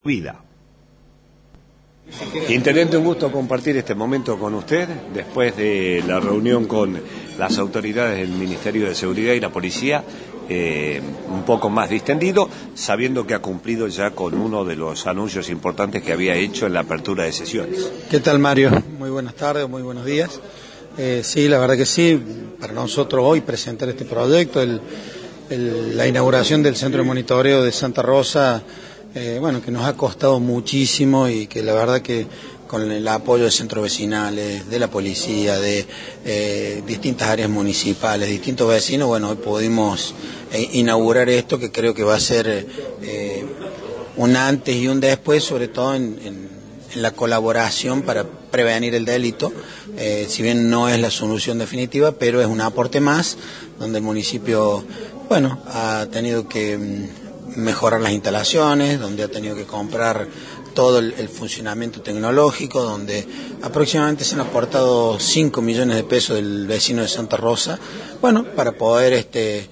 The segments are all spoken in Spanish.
Vida. Intendente, un gusto compartir este momento con usted después de la reunión con las autoridades del Ministerio de Seguridad y la Policía, un poco más distendido, sabiendo que ha cumplido ya con uno de los anuncios importantes que había hecho en la apertura de sesiones. ¿Qué tal, Mario? Muy buenas tardes, muy buenos días. Sí, la verdad que sí, para nosotros hoy presentar este proyecto, la inauguración del Centro de Monitoreo de Santa Rosa, bueno, que nos ha costado muchísimo y que la verdad que con el apoyo de centros vecinales, de la policía, de distintas áreas municipales, distintos vecinos, bueno, hoy pudimos inaugurar esto que creo que va a ser un antes y un después, sobre todo en la colaboración para prevenir el delito, si bien no es la solución definitiva, pero es un aporte más, donde el municipio, bueno, ha tenido que mejorar las instalaciones, donde ha tenido que comprar todo el funcionamiento tecnológico, donde aproximadamente se han aportado 5 millones de pesos del vecino de Santa Rosa, bueno, para poder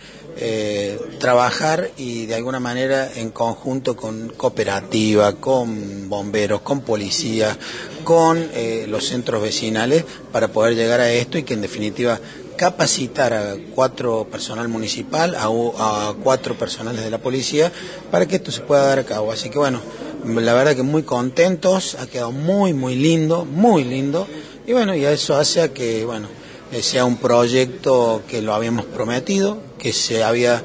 trabajar y de alguna manera en conjunto con cooperativa, con bomberos, con policía, con los centros vecinales para poder llegar a esto y que en definitiva capacitar a 4 personal municipal, a 4 personales de la policía para que esto se pueda dar a cabo. Así que bueno, la verdad que muy contentos, ha quedado muy lindo, y bueno, y eso hace a que, bueno, sea un proyecto que lo habíamos prometido, que se había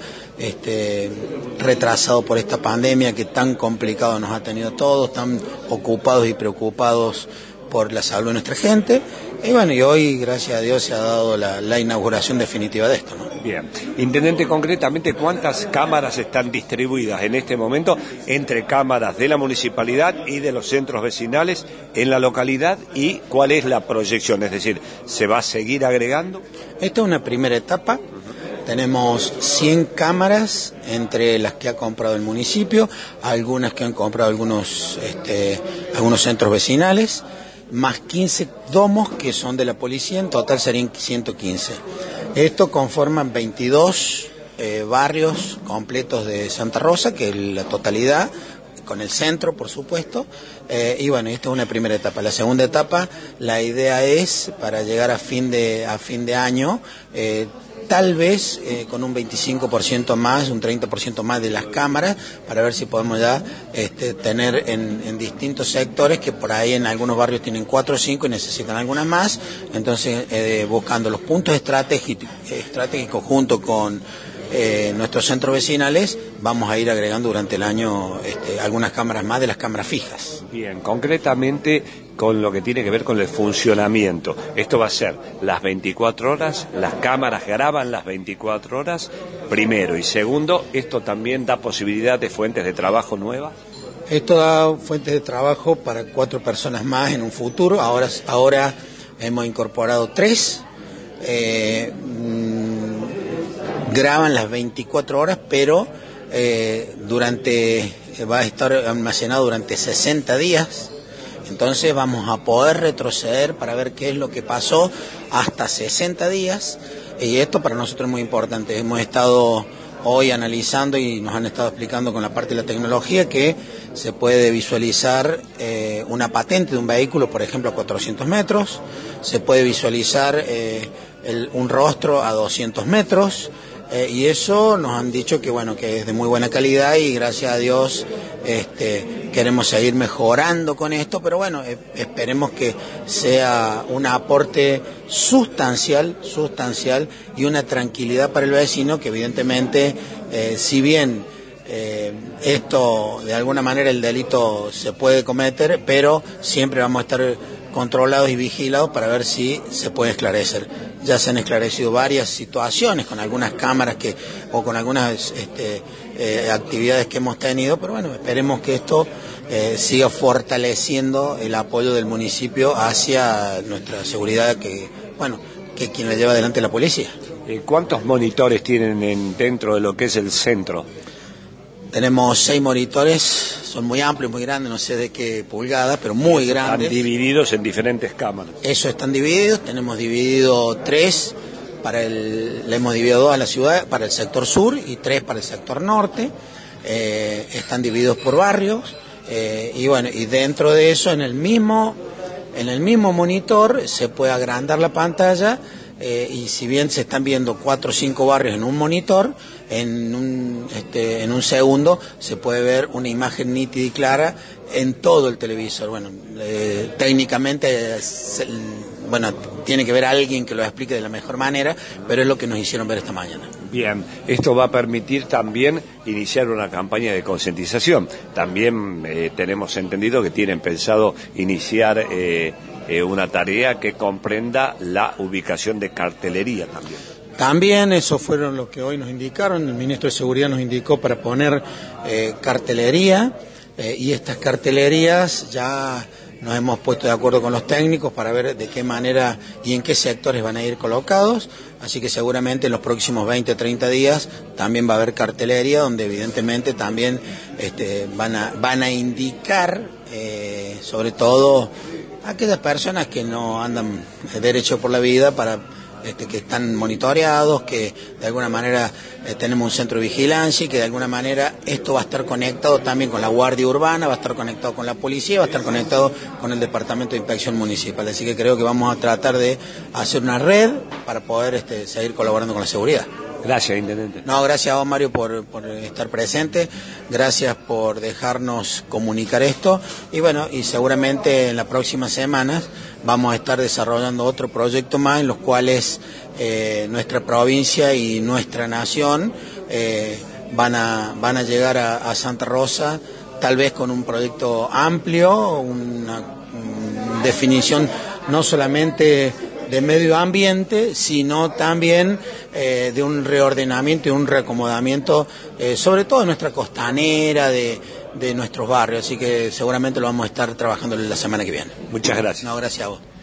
retrasado por esta pandemia que tan complicado nos ha tenido todos, tan ocupados y preocupados por la salud de nuestra gente. Y bueno, y hoy, gracias a Dios, se ha dado la inauguración definitiva de esto, ¿no? Bien. Intendente, concretamente, ¿cuántas cámaras están distribuidas en este momento entre cámaras de la municipalidad y de los centros vecinales en la localidad? ¿Y cuál es la proyección? Es decir, ¿se va a seguir agregando? Esta es una primera etapa. Tenemos 100 cámaras entre las que ha comprado el municipio, algunas que han comprado algunos centros vecinales, más 15 domos que son de la policía, en total serían 115. Esto conforman 22 barrios completos de Santa Rosa, que es la totalidad, con el centro, por supuesto, y bueno, esta es una primera etapa. La segunda etapa, la idea es, para llegar a fin de año, tal vez con un 25% más, un 30% más de las cámaras, para ver si podemos ya tener en distintos sectores, que por ahí en algunos barrios tienen 4 o 5 y necesitan algunas más, entonces buscando los puntos estratégicos junto con nuestros centros vecinales, vamos a ir agregando durante el año algunas cámaras más de las cámaras fijas. Bien, concretamente con lo que tiene que ver con el funcionamiento. Esto va a ser las 24 horas, las cámaras graban las 24 horas, primero. Y segundo, ¿esto también da posibilidad de fuentes de trabajo nuevas? Esto da fuentes de trabajo para 4 personas más en un futuro. Ahora hemos incorporado 3. Graban las 24 horas, pero va a estar almacenado durante 60 días. Entonces vamos a poder retroceder para ver qué es lo que pasó hasta 60 días. Y esto para nosotros es muy importante. Hemos estado hoy analizando y nos han estado explicando con la parte de la tecnología que se puede visualizar una patente de un vehículo, por ejemplo, a 400 metros. Se puede visualizar un rostro a 200 metros. Y eso nos han dicho que bueno, que es de muy buena calidad y gracias a Dios queremos seguir mejorando con esto, pero bueno, esperemos que sea un aporte sustancial y una tranquilidad para el vecino, que evidentemente si bien esto de alguna manera el delito se puede cometer, pero siempre vamos a estar controlados y vigilados para ver si se puede esclarecer. Ya se han esclarecido varias situaciones con algunas cámaras o con algunas actividades que hemos tenido, pero bueno, esperemos que esto siga fortaleciendo el apoyo del municipio hacia nuestra seguridad, que quien la lleva adelante es la policía. ¿Cuántos monitores tienen dentro de lo que es el centro? Tenemos 6 monitores, son muy amplios, muy grandes, no sé de qué pulgadas, pero muy grandes. Están divididos en diferentes cámaras. Eso, están divididos, tenemos dividido 3, le hemos dividido 2 a la ciudad, para el sector sur y 3 para el sector norte. Están divididos por barrios Y bueno, y dentro de eso, en el mismo monitor se puede agrandar la pantalla, y si bien se están viendo 4 o 5 barrios en un monitor, en un segundo se puede ver una imagen nítida y clara en todo el televisor. Bueno, técnicamente, bueno, tiene que ver alguien que lo explique de la mejor manera, pero es lo que nos hicieron ver esta mañana. Bien, esto va a permitir también iniciar una campaña de concientización. También tenemos entendido que tienen pensado iniciar una tarea que comprenda la ubicación de cartelería también. También eso fueron lo que hoy nos indicaron. El ministro de Seguridad nos indicó para poner cartelería, y estas cartelerías ya nos hemos puesto de acuerdo con los técnicos para ver de qué manera y en qué sectores van a ir colocados, así que seguramente en los próximos 20 o 30 días también va a haber cartelería donde evidentemente también van a indicar sobre todo a aquellas personas que no andan derecho por la vida, para que están monitoreados, que de alguna manera tenemos un centro de vigilancia y que de alguna manera esto va a estar conectado también con la Guardia Urbana, va a estar conectado con la policía, va a estar conectado con el Departamento de Inspección Municipal. Así que creo que vamos a tratar de hacer una red para poder seguir colaborando con la seguridad. Gracias, Intendente. No, gracias a vos, Mario, por estar presente, gracias por dejarnos comunicar esto, y bueno, y seguramente en las próximas semanas vamos a estar desarrollando otro proyecto más en los cuales nuestra provincia y nuestra nación van a llegar a Santa Rosa, tal vez con un proyecto amplio, una definición no solamente de medio ambiente, sino también de un reordenamiento y un reacomodamiento, sobre todo de nuestra costanera, de nuestros barrios, así que seguramente lo vamos a estar trabajando la semana que viene. Muchas gracias. No, gracias a vos.